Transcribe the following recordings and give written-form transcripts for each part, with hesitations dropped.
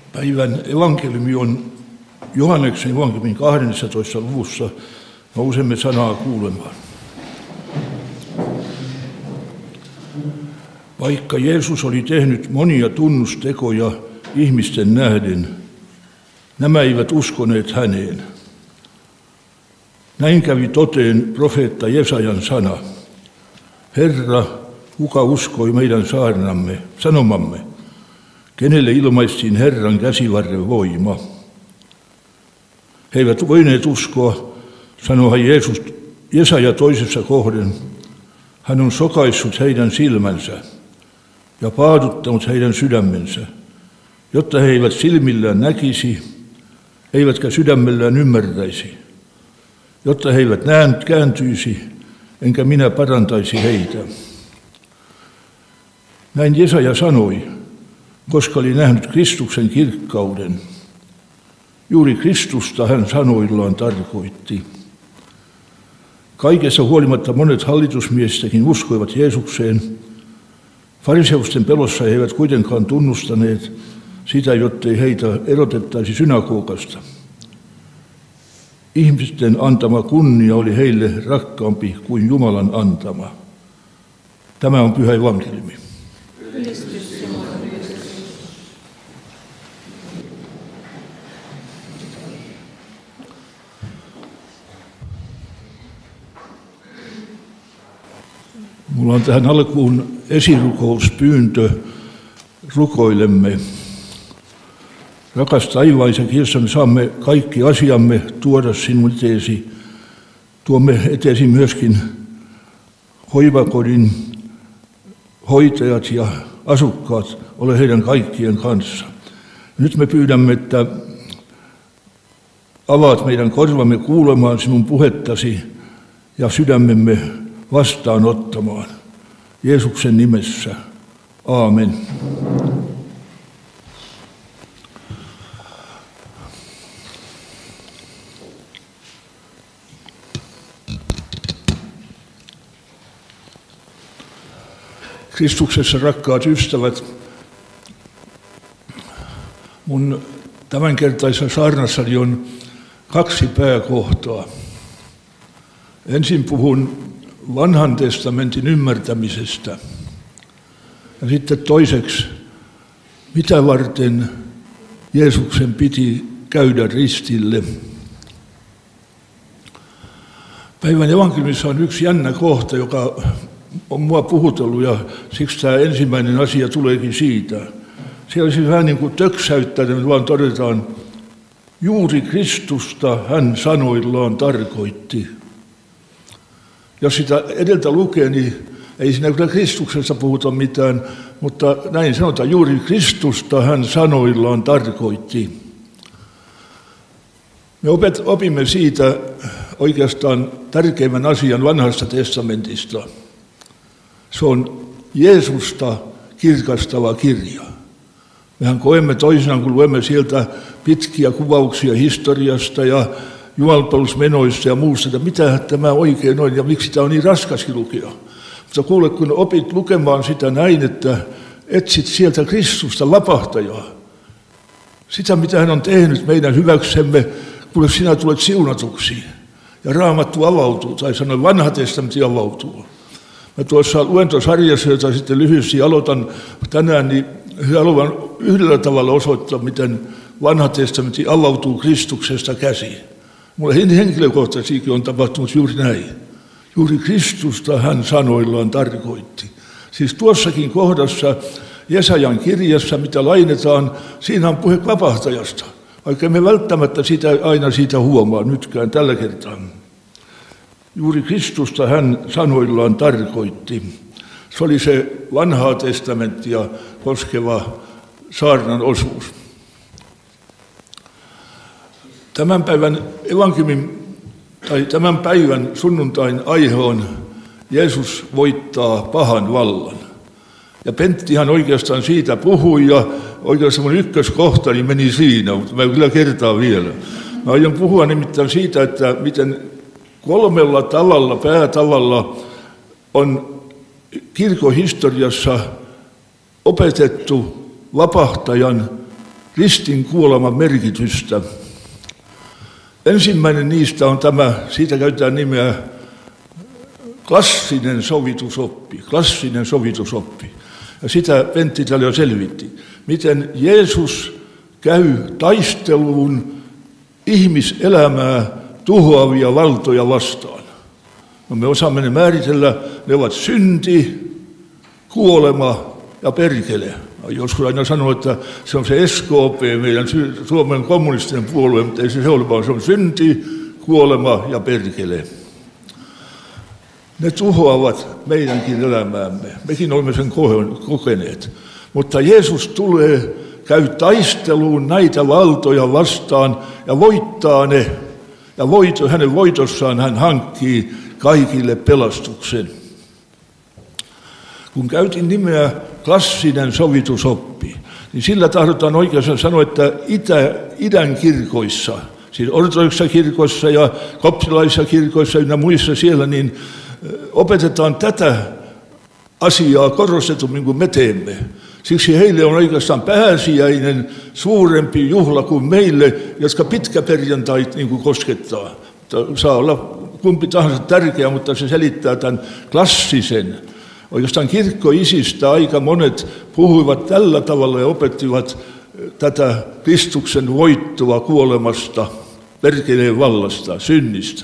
Päivän evankeliumi on Johanneksen evankeliumin 12. luvussa. Nousemme sanaa kuulemaan. Vaikka Jeesus oli tehnyt monia tunnustekoja ihmisten nähden, nämä eivät uskoneet häneen. Näin kävi toteen profeetta Jesajan sana. Herra, kuka uskoi meidän sanomamme? Kenelle ilmaistiin Herran käsivarren voima? He eivät voineet uskoa, sanoi Jesaja toisessa kohden. Hän on sokaissut heidän silmänsä ja paaduttanut heidän sydämensä, jotta he eivät silmillään näkisi, eivätkä sydämellään ymmärtäisi, jotta he eivät kääntyisi, enkä minä parantaisi heitä. Näin Jesaja sanoi, koska oli nähnyt Kristuksen kirkkauden. Juuri Kristusta hän sanoillaan tarkoitti. Kaikessa huolimatta monet hallitusmiestäkin uskoivat Jeesukseen. Fariseusten pelossa he eivät kuitenkaan tunnustaneet sitä, jottei heitä erotettaisi synagogasta. Ihmisten antama kunnia oli heille rakkaampi kuin Jumalan antama. Tämä on pyhä evankeliumi. Mulla on tähän alkuun esirukouspyyntö. Rukoilemme. Rakas taivaan Isä, me saamme kaikki asiamme tuoda sinun eteesi. Tuomme eteesi myöskin hoivakodin hoitajat ja asukkaat. Ole heidän kaikkien kanssa. Nyt me pyydämme, että avaat meidän korvamme kuulemaan sinun puhettasi ja sydämemme vastaanottamaan. Jeesuksen nimessä. Aamen. Kristuksessa rakkaat ystävät, mun tämänkertaisessa saarnassani on 2 pääkohtaa. Ensin puhun Vanhan testamentin ymmärtämisestä ja sitten toiseksi, mitä varten Jeesuksen piti käydä ristille. Päivän evankeliumissa on yksi jännä kohta, joka on mua puhutellut ja siksi tämä ensimmäinen asia tuleekin siitä. Siellä siis vähän niin kuin töksäyttäen, vaan todetaan, juuri Kristusta hän sanoillaan tarkoitti. Jos sitä edeltä lukee, niin ei siinä kyllä Kristuksesta puhuta mitään, mutta näin sanotaan, juuri Kristusta hän sanoillaan tarkoitti. Me opimme siitä oikeastaan tärkeimmän asian Vanhasta testamentista. Se on Jeesusta kirkastava kirja. Mehän koemme toisinaan, kun luemme sieltä pitkiä kuvauksia historiasta ja jumalanpalvelusmenoista ja muusta, että mitä tämä oikein on ja miksi tämä on niin raskaskin lukea. Mutta kuule, kun opit lukemaan sitä näin, että etsit sieltä Kristusta vapahtajaa, sitä mitä hän on tehnyt meidän hyväksemme, kuule sinä tulet siunatuksi ja Raamattu avautuu, tai sanoin Vanha testamentti avautuu. Mä tuossa luentosarjassa, jota sitten lyhyesti aloitan tänään, niin haluan yhdellä tavalla osoittaa, miten Vanha testamentti avautuu Kristuksesta käsiin. Mulle henkilökohtaisesti on tapahtunut juuri näin. Juuri Kristusta hän sanoillaan tarkoitti. Siis tuossakin kohdassa Jesajan kirjassa, mitä lainetaan, siinä on puhe vapahtajasta. Vaikka emme välttämättä aina siitä huomaa nytkään tällä kertaa. Juuri Kristusta hän sanoillaan tarkoitti. Se oli se Vanhaa testamenttia koskeva saarnan osuus. Tämän päivän sunnuntain aihe on Jeesus voittaa pahan vallan. Ja Penttihan oikeastaan siitä puhui ja oikeastaan mun ykköskohtani meni siinä, mutta mä kyllä kertaan vielä. Mä aion puhua nimittäin siitä, että miten 3 tavalla, päätavalla on kirkon historiassa opetettu vapahtajan ristin kuoleman merkitystä. Ensimmäinen niistä on tämä, siitä käytetään nimeä klassinen sovitusoppi. Klassinen sovitusoppi. Ja sitä Pentti täällä jo selvitti. Miten Jeesus käy taisteluun ihmiselämää tuhoavia valtoja vastaan. No me osaamme ne määritellä, ne ovat synti, kuolema ja perkele. Joskus aina sanoo, että se on se SKP, meidän Suomen kommunistinen puolue, mutta ei se ole, vaan se on synti, kuolema ja perkele. Ne tuhoavat meidänkin elämäämme. Mekin olemme sen kokeneet. Mutta Jeesus tulee, käy taisteluun näitä valtoja vastaan ja voittaa ne. Ja hänen voitossaan hän hankkii kaikille pelastuksen. Kun käytin nimeä klassinen sovitusoppi, niin sillä tahdotaan oikeastaan sanoa, että idän kirkoissa, siis ortodoksissa kirkoissa ja koptilaisissa kirkoissa ja muissa siellä, niin opetetaan tätä asiaa korostetummin kuin me teemme. Siksi heille on oikeastaan pääsiäinen suurempi juhla kuin meille, jotka pitkäperjantait niin kuin koskettaa. Saa olla kumpi tahansa tärkeä, mutta se selittää tämän klassisen. Oikeastaan kirkkoisistä aika monet puhuivat tällä tavalla ja opettivat tätä Kristuksen voittoa kuolemasta, perkeleen vallasta, synnistä.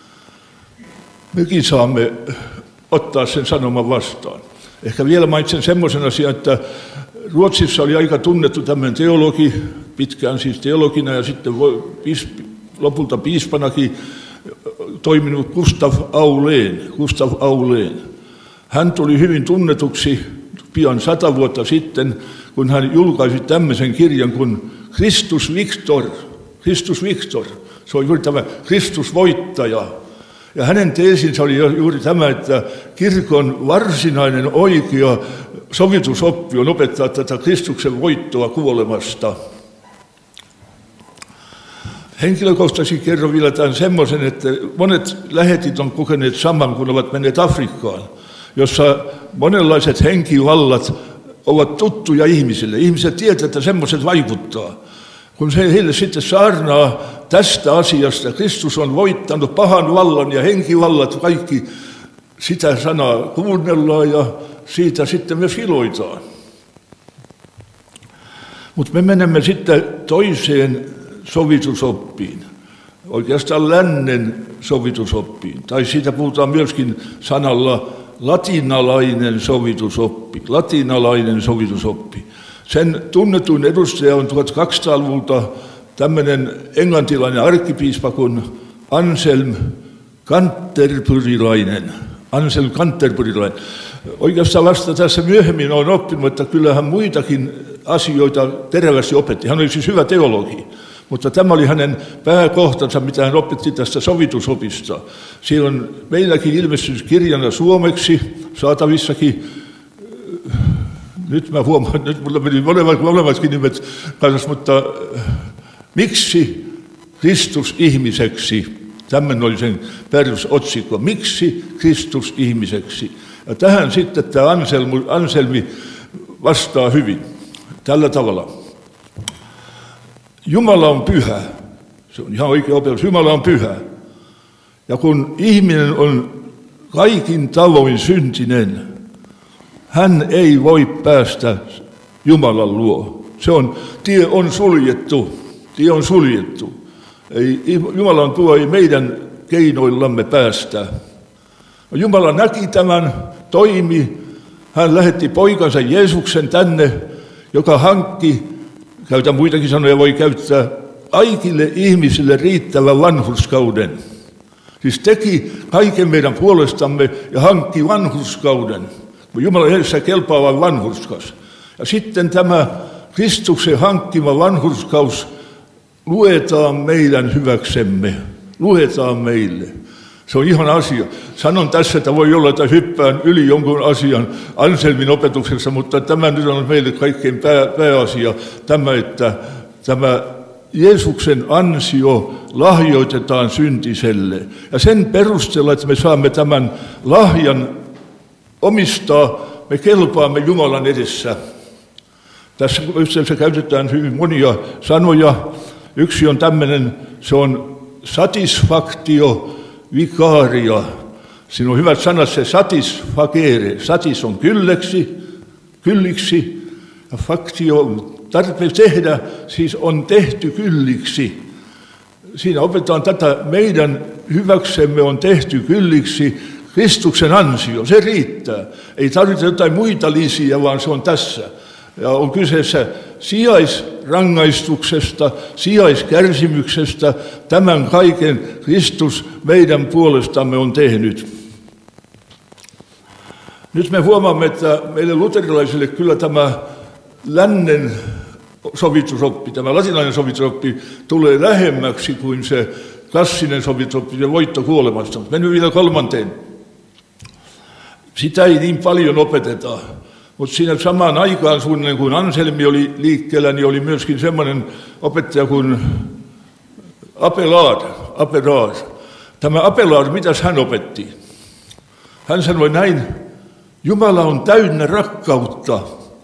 Mekin saamme ottaa sen sanoman vastaan. Ehkä vielä mainitsen semmoisen asian, että Ruotsissa oli aika tunnettu tämmöinen teologi, pitkään siis teologina ja sitten lopulta piispanakin toiminut Gustav Aulén. Hän tuli hyvin tunnetuksi pian 100 vuotta sitten, kun hän julkaisi tämmöisen kirjan kuin Christus Victor. Se on juuri tämä Kristus voittaja. Ja hänen teesinsä oli juuri tämä, että kirkon varsinainen oikea sovitusoppi on opettaa tätä Kristuksen voittoa kuolemasta. Henkilökohtaisesti kerron vielä tämän semmoisen, että monet lähetit on kokeneet saman, kun ovat menneet Afrikkaan, jossa monenlaiset henkivallat ovat tuttuja ihmisille. Ihmiset tietävät, että semmoiset vaikuttaa. Kun heille sitten saarnaa tästä asiasta, Kristus on voittanut pahan vallan ja henkivallat, kaikki sitä sanaa kuunnellaan ja siitä sitten me iloitaan. Mutta me menemme sitten toiseen sovitusoppiin, oikeastaan lännen sovitusoppiin, tai siitä puhutaan myöskin sanalla latinalainen sovitusoppi. Sen tunnetuin edustaja on 1200-luvulta tämmöinen englantilainen arkkipiispa kuin Anselm Canterburylainen. Oikeastaan vasta tässä myöhemmin olen oppinut, että kyllähän muitakin asioita terävästi opetti. Hän oli siis hyvä teologi, mutta tämä oli hänen pääkohtansa, mitä hän opetti tästä sovitusopista. Siellä on meilläkin ilmestynyt kirjana suomeksi, saatavissakin. Nyt mä huomaan, että nyt mulla meni molemmatkin nimet kanssa, mutta miksi Kristus ihmiseksi? Tämmöinen oli sen perusotsikko. Miksi Kristus ihmiseksi? Ja tähän sitten tämä Anselmi vastaa hyvin. Tällä tavalla. Jumala on pyhä. Se on ihan oikea opetus. Jumala on pyhä. Ja kun ihminen on kaikin tavoin syntinen, hän ei voi päästä Jumalan luo. Tie on suljettu. Jumalan tuo ei meidän keinoillamme päästä. Jumala näki tämän, toimi. Hän lähetti poikansa Jeesuksen tänne, joka hankki, käytän muitakin sanoja, voi käyttää kaikille ihmisille riittävän vanhurskauden. Siis teki kaiken meidän puolestamme ja hankki vanhurskauden. Jumala edessä kelpaava vanhurskas. Ja sitten tämä Kristuksen hankkima vanhurskaus luetaan meidän hyväksemme. Luetaan meille. Se on ihan asia. Sanon tässä, että voi olla, että hyppään yli jonkun asian Anselmin opetuksessa, mutta tämä nyt on meille kaikkein pääasia. Tämä, että tämä Jeesuksen ansio lahjoitetaan syntiselle. Ja sen perusteella, että me saamme tämän lahjan omistaa, me kelpaamme Jumalan edessä. Tässä yhteydessä käytetään hyvin monia sanoja. Yksi on tämmöinen, se on satisfaktio vicaria. Siinä on hyvät sanat se satisfacere. Satis on kylliksi, ja faktio tarpeeksi tehdä, siis on tehty kylliksi. Siinä opetetaan tätä, meidän hyväksemme on tehty kylliksi Kristuksen ansio, se riittää. Ei tarvitse jotain muita lisiä, vaan se on tässä. Ja on kyseessä sijaisrangaistuksesta, sijaiskärsimyksestä, tämän kaiken Kristus meidän puolestamme on tehnyt. Nyt me huomaamme, että meille luterilaisille kyllä tämä lännen sovitusoppi, tämä latinalainen sovitusoppi tulee lähemmäksi kuin se klassinen sovitusoppi ja voitto kuolemasta. Mennään vielä kolmanteen. Sitä ei niin paljon opeteta, mutta siinä samaan aikaan suunnilleen kun Anselmi oli liikkeellä, niin oli myöskin semmoinen opettaja kuin Abelard. Tämä Abelard, mitäs hän opetti? Hän sanoi näin, Jumala on täynnä rakkautta.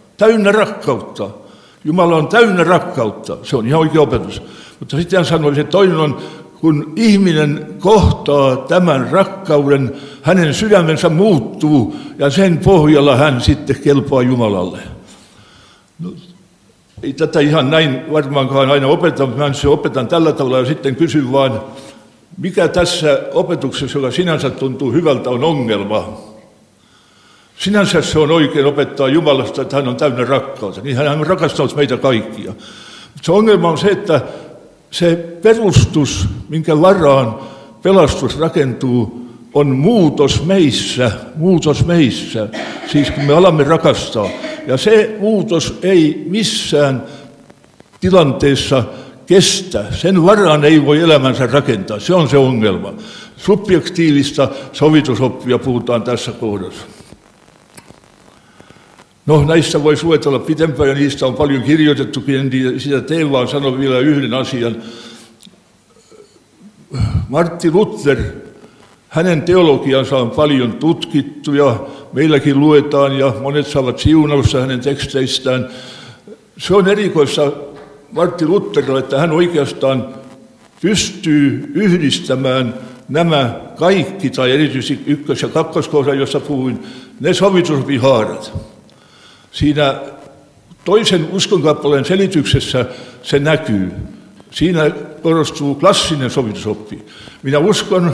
Jumala on täynnä rakkautta. Se on ihan oikea opetus. Mutta sitten hän sanoi, että toinen on, kun ihminen kohtaa tämän rakkauden, hänen sydämensä muuttuu ja sen pohjalla hän sitten kelpaa Jumalalle. No, ei tätä ihan näin varmaankaan aina opeta, mutta mä se opetan tällä tavalla ja sitten kysyn vaan, mikä tässä opetuksessa, joka sinänsä tuntuu hyvältä, on ongelma? Sinänsä se on oikein opettaa Jumalasta, että hän on täynnä rakkautta. Niin hän on rakastanut meitä kaikkia. Mutta se ongelma on se, että se perustus, minkä varaan pelastus rakentuu, on muutos meissä. Siis kun me alamme rakastaa. Ja se muutos ei missään tilanteessa kestä. Sen varaan ei voi elämänsä rakentaa. Se on se ongelma. Subjektiivista sovitusoppia puhutaan tässä kohdassa. No, näistä voisi luetella pitempään ja niistä on paljon kirjoitettukin, en sitä tee, vaan sanon vielä yhden asian. Martti Luther, hänen teologiansa on paljon tutkittu ja meilläkin luetaan ja monet saavat siunausta hänen teksteistään. Se on erikoista Martti Lutherille, että hän oikeastaan pystyy yhdistämään nämä kaikki, tai erityisesti ykkös- ja kakkoskohdan, jossa puhuin, ne sovitusopihaarat. Siinä toisen uskonkappaleen selityksessä se näkyy. Siinä korostuu klassinen sovitusoppi. Minä uskon,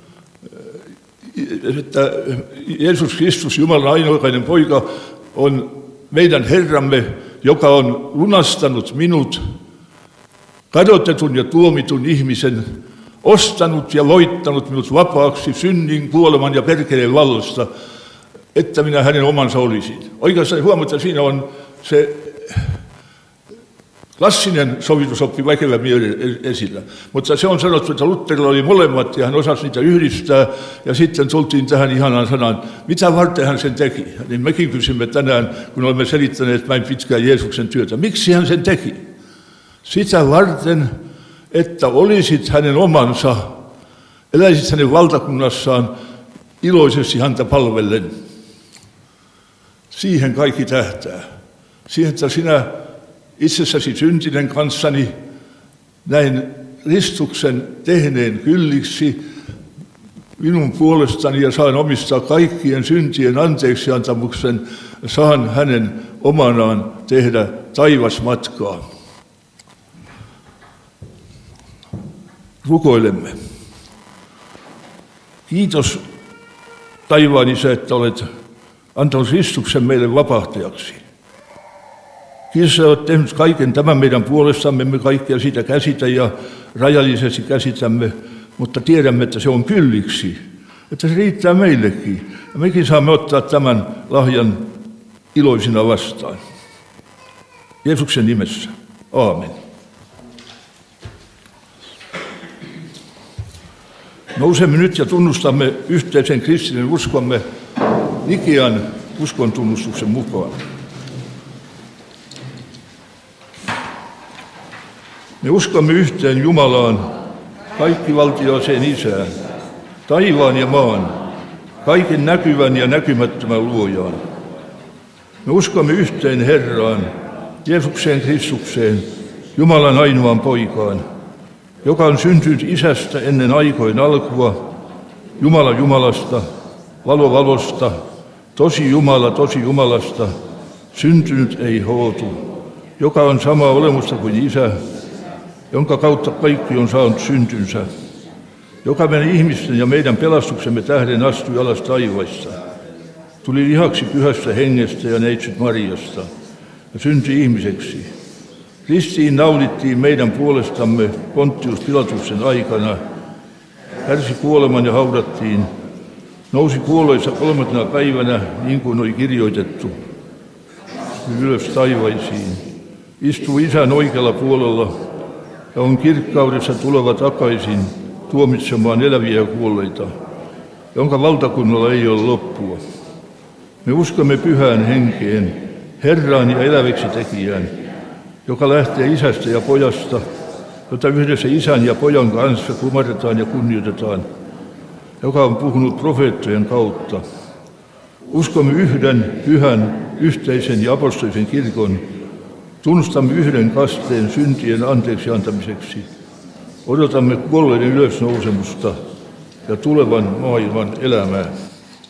että Jeesus Kristus, Jumalan ainokainen poika, on meidän Herramme, joka on lunastanut minut, kadotetun ja tuomitun ihmisen, ostanut ja voittanut minut vapaaksi synnin, kuoleman ja perkeleen vallasta, että minä hänen omansa olisin. Oikeastaan huomata, että siinä on se klassinen sovitusoppi väkevämmin esillä. Mutta se on sanottu, että Lutherilla oli molemmat ja hän osasi niitä yhdistää. Ja sitten tultiin tähän ihanaan sanaan, mitä varten hän sen teki. Niin mekin kysymme tänään, kun olemme selittäneet näin pitkään Jeesuksen työtä. Miksi hän sen teki? Sitä varten, että olisit hänen omansa, eläisit hänen valtakunnassaan iloisesti häntä palvellen. Siihen kaikki tähtää. Siihen, että sinä itsessäsi syntinen kanssani näin Kristuksen tehneen kylliksi minun puolestani ja saan omistaa kaikkien syntien anteeksiantamuksen, saan hänen omanaan tehdä taivasmatkaa. Rukoilemme. Kiitos taivaan Isä, että olet antanut Kristuksen meille vapahtajaksi. Kiitos, että olet tehnyt kaiken tämän meidän puolestamme, me kaikkea sitä käsitä ja rajallisesti käsitämme, mutta tiedämme, että se on kylliksi, että se riittää meillekin. Ja mekin saamme ottaa tämän lahjan iloisina vastaan. Jeesuksen nimessä. Aamen. Nousemme nyt ja tunnustamme yhteisen kristillisen uskomme Nikean uskon tunnustuksen mukaan. Me uskomme yhteen Jumalaan, kaikkivaltiaaseen Isään, taivaan ja maan, kaiken näkyvän ja näkymättömän luojaan. Me uskomme yhteen Herraan, Jeesukseen Kristukseen, Jumalan ainoaan poikaan, joka on syntynyt isästä ennen aikojen alkua, Jumala Jumalasta, valo valosta, tosi Jumala tosi Jumalasta, syntynyt ei hootu, joka on samaa olemusta kuin isä, jonka kautta kaikki on saanut syntynsä, joka meidän ihmisten ja meidän pelastuksemme tähden astui alas taivaista, tuli lihaksi pyhästä hengestä ja neitsyt Mariasta ja syntyi ihmiseksi. Ristiin naulittiin meidän puolestamme Pontius Pilatuksen aikana, kärsi kuoleman ja haudattiin, nousi kuolleissa 3. päivänä, niin kuin oli kirjoitettu, ylös taivaisiin, istuu Isän oikealla puolella ja on kirkkaudessa tuleva takaisin tuomitsemaan eläviä ja kuolleita, jonka valtakunnalla ei ole loppua. Me uskomme pyhään henkeen, Herraan ja eläväksi tekijään, joka lähtee Isästä ja Pojasta, jota yhdessä Isän ja Pojan kanssa kumarretaan ja kunnioitetaan, joka on puhunut profeettojen kautta. Uskomme yhden, pyhän, yhteisen ja apostolisen kirkon, tunnustamme yhden kasteen syntien anteeksi antamiseksi, odotamme kuolleiden ylösnousemusta ja tulevan maailman elämää.